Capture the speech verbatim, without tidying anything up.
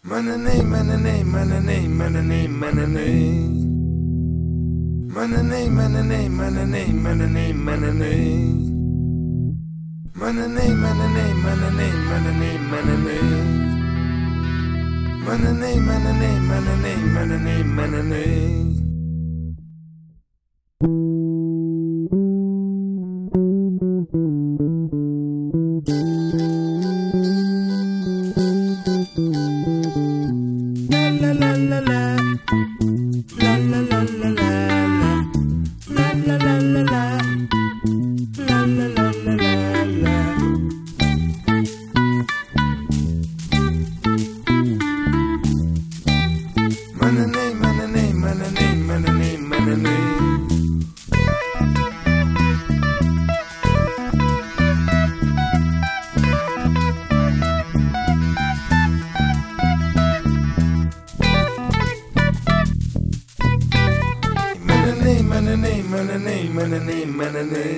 Manane, manane, manane, manane, manane. Manane, manane, manane, manane, manane. Manane, manane, manane, manane, manane. Manane, manane, manane, manane, manane. La la la la, la la la la la, la la la la la, la la la la la. Manane, manane, manane, manane, manane. Manane, manane, manane, manane.